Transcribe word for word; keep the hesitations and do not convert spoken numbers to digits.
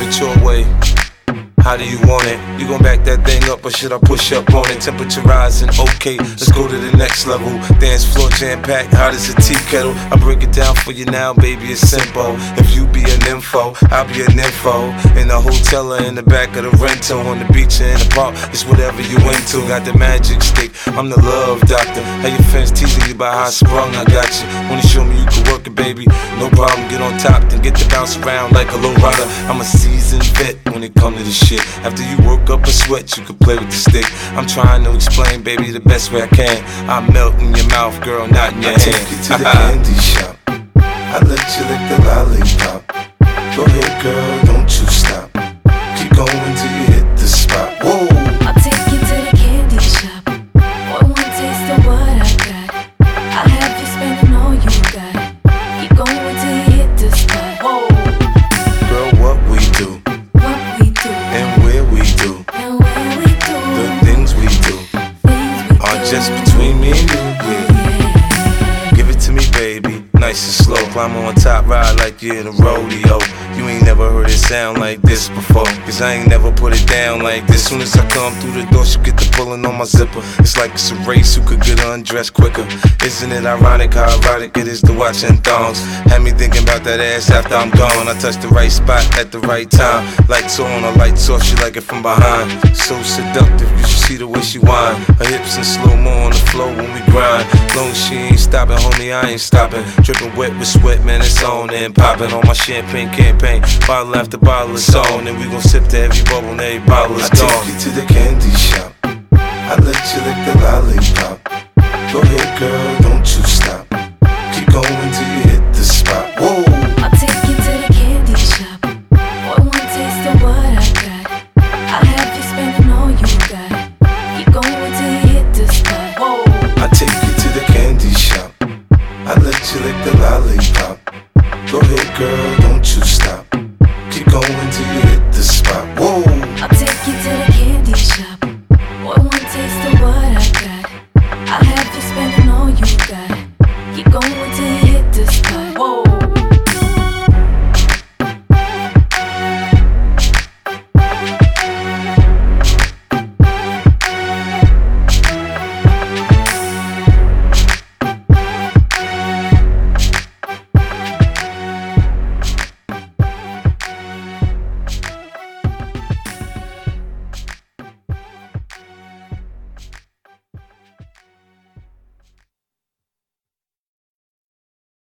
it your way. How do you want it? You gon' back that thing up or should I push up on it? Temperature rising, okay, let's go to the next level. Dance floor jam-packed, hot as a tea kettle. I break it down for you now, baby, it's simple. If you be an info, I'll be an info. In the hotel or in the back of the rental, on the beach or in the park, it's whatever you into. Got the magic stick, I'm the love doctor. How your fans teasing you about how I sprung, I got you. Wanna show me you can work it, baby? No problem, get on top, then get to bounce around like a low rider. I'm a seasoned vet when it come to this shit. After you work up a sweat, you can play with the stick. I'm trying to explain, baby, the best way I can. I melt in your mouth, girl, not in your I hand. take you to the candy shop. I let you lick the lollipop. Go ahead, girl, don't you stop. Keep going till you hit the spot. Whoa. I'll take you to the candy shop. Boy, one taste of what I got. I'll have you spending all you got. Keep going till you hit the spot. Whoa. Girl, what we do, What we do, and where we do, and where we do, the things we do things we are do. just between me and you, yeah. Give it to me, baby, nice and slow. Climb on top, ride like you're in a rodeo. You ain't never heard it sound like this before, cause I ain't never put it down like this. Soon as I come through the door, she get the pulling on my zipper. It's like it's a race, who could get undressed quicker. Isn't it ironic how erotic it is to watching thongs? Had me thinking about that ass after I'm gone. I touch the right spot at the right time. Lights on or lights off, she like it from behind. So seductive, you should see the way she whine. Her hips in slow-mo on the floor when we grind. Long as she ain't stopping, homie, I ain't stopping. Dripping wet with sweat, man, it's on and popping on my champagne campaign. Bottle after bottle is on, and we gon' sip to every bubble and every bottle is gone. I take you to the candy shop. I let you lick the lollipop. Go ahead, girl, don't you stop.